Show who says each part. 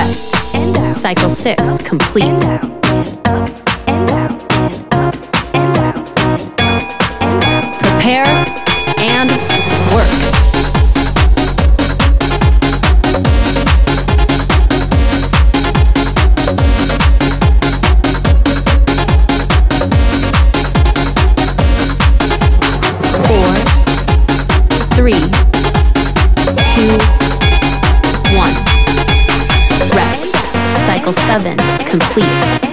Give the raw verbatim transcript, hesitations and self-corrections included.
Speaker 1: Rest. Cycle six complete. Prepare and work. Four, three, two, one. Rest. Cycle seven complete.